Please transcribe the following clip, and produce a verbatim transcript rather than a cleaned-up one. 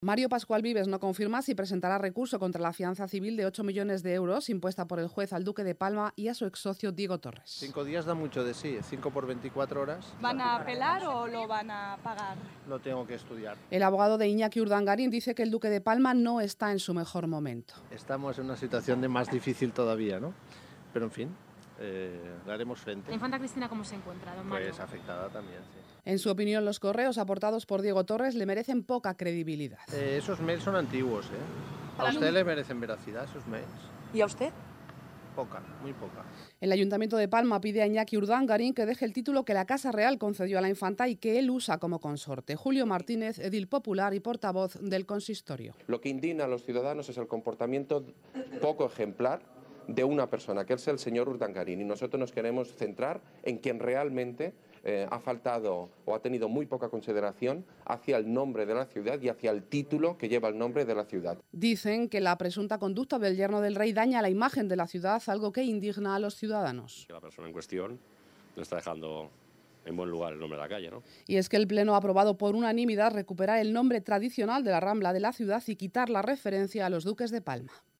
Mario Pascual Vives no confirma si presentará recurso contra la fianza civil de ocho millones de euros impuesta por el juez al Duque de Palma y a su exsocio Diego Torres. Cinco días da mucho de sí, cinco por veinticuatro horas. ¿Van a apelar o lo van a pagar? Lo tengo que estudiar. El abogado de Iñaki Urdangarín dice que el Duque de Palma no está en su mejor momento. Estamos en una situación de más difícil todavía, ¿no? Pero en fin, eh, le haremos frente. ¿La infanta Cristina cómo se encuentra, don Mario? Pues afectada también, sí. En su opinión, los correos aportados por Diego Torres le merecen poca credibilidad. Eh, esos mails son antiguos, ¿eh? A usted le merecen veracidad esos mails. ¿Y a usted? Poca, muy poca. El Ayuntamiento de Palma pide a Iñaki Urdangarín que deje el título que la Casa Real concedió a la infanta y que él usa como consorte. Julio Martínez, edil popular y portavoz del consistorio. Lo que indigna a los ciudadanos es el comportamiento poco ejemplar de una persona, que es el señor Urdangarín, y nosotros nos queremos centrar en quien realmente eh, ha faltado o ha tenido muy poca consideración hacia el nombre de la ciudad y hacia el título que lleva el nombre de la ciudad. Dicen que la presunta conducta del yerno del rey daña la imagen de la ciudad, algo que indigna a los ciudadanos. Que la persona en cuestión no está dejando en buen lugar el nombre de la calle, ¿no? Y es que el Pleno ha aprobado por unanimidad recuperar el nombre tradicional de la Rambla de la ciudad y quitar la referencia a los duques de Palma.